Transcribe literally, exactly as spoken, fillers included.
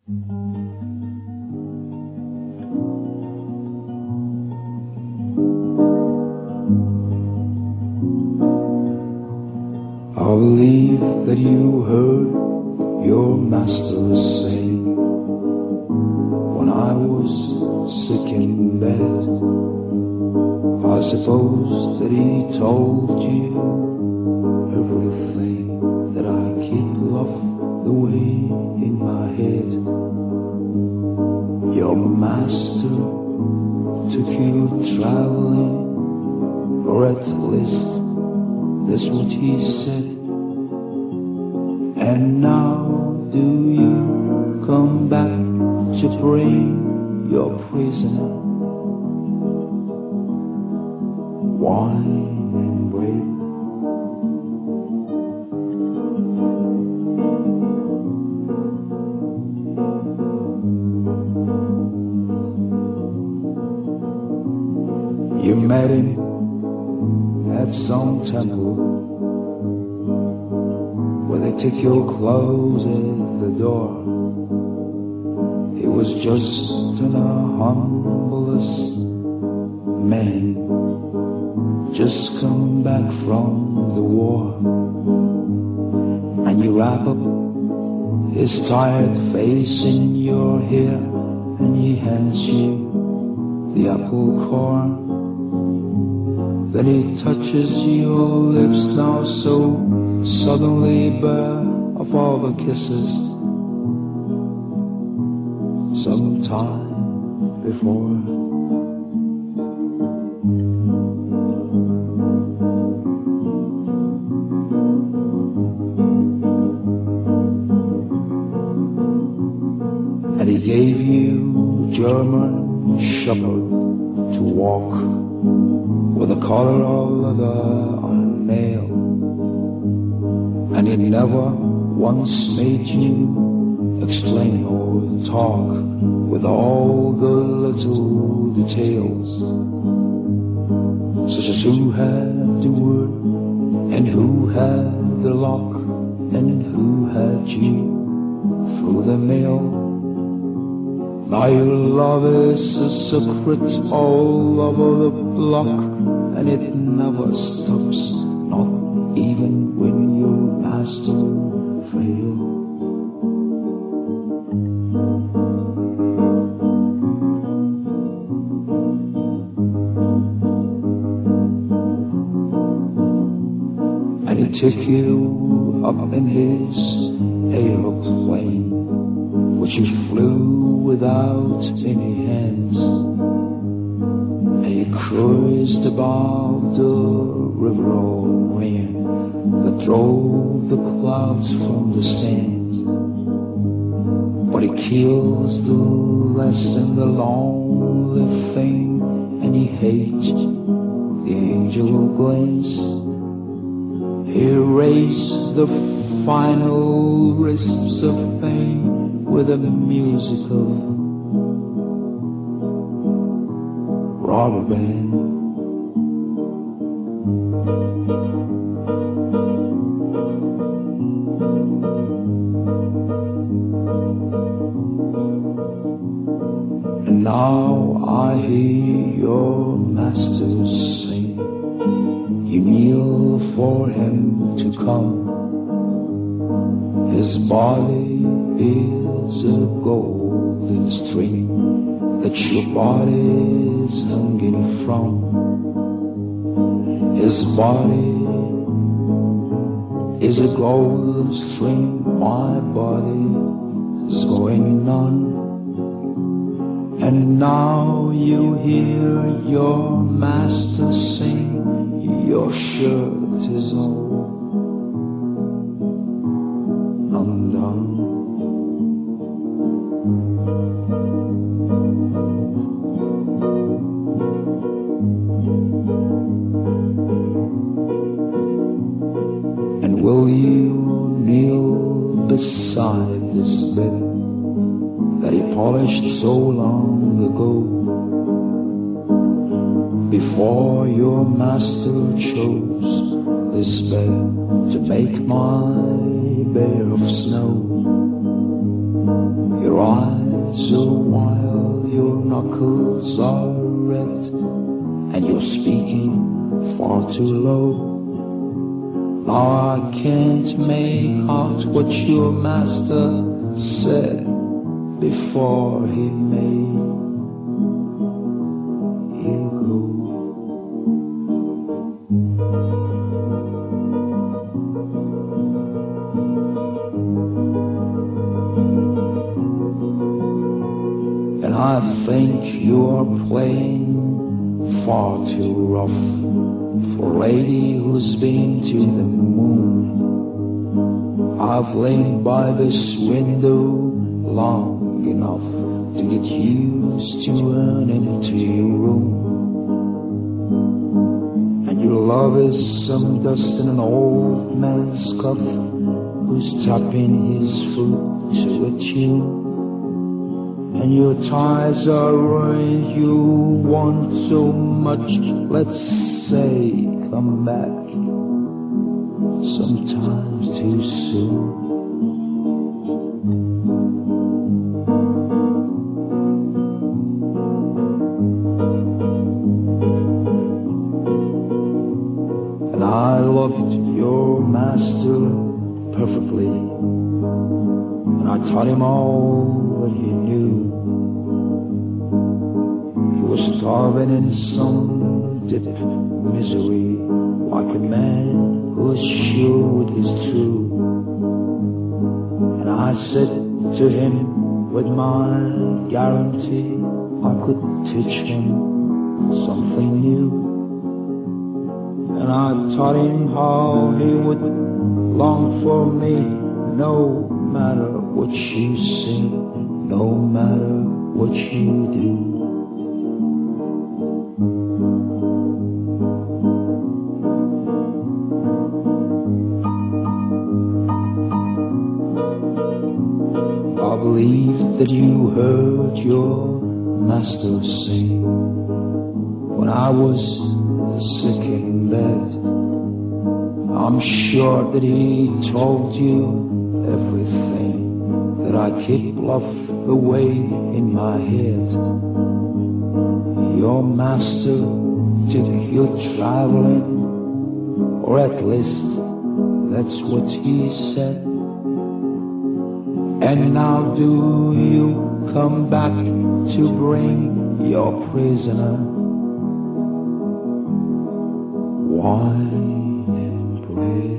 I believe that you heard your master say when I was sick in bed. I suppose that he told you everything, that I keep love the way in my head. Your master took you traveling, or at least that's what he said. And now do you come back to bring your prisoner wine and bread? You met him at some temple where they take your clothes at the door. He was just an humblest man, just come back from the war. And you wrap up his tired face in your hair, and he hands you the apple core. Then he touches your lips, now so suddenly bare of all the kisses sometime before. And he gave you German shepherd to walk with a collar of leather on a nail. And he never once made you explain or talk with all the little details, such as who had the word, and who had the lock, and who had you through the mail. Now your love is a secret all over the block, and it never stops, not even when your master fails. And he took you up in his aeroplane, which you flew without any hands. And you cruised above the river of rain that drove the clouds from the sands. But he kills the less and the lonely thing, and he hates the angel glance. He raised the final wisps of fame with a music of rubber band. And now I hear your master sing. You kneel for him to come. His body is a golden string that your body is hanging from. His body is a golden string, my body is going on. And now you hear your master sing, your shirt is all undone. And will you kneel beside this bed that he polished so long ago, before your master chose this bed to make my bear of snow? Your eyes are wild, your knuckles are red, and you're speaking far too low. Now I can't make out what your master said before he made you go. And I think you're playing far too rough for a lady who's been to the moon. I've lain by this window long enough to get used to running into your room. And your love is some dust in an old man's cuff who's tapping his foot to a tune. And your ties are ruined, you want so much, let's say, come back sometimes too soon. And I loved your master perfectly, and I taught him all that he knew. He was starving in some deep misery, like a man who is sure it is true. And I said to him, with my guarantee, I could teach him something new. And I taught him how he would long for me, no matter what you say, no matter what you do. I believe that you heard your master sing when I was sick in bed. I'm sure that he told you everything that I keep locked away in my head. Your master took you traveling, or at least that's what he said. And now do you come back to bring your prisoner wine and bread?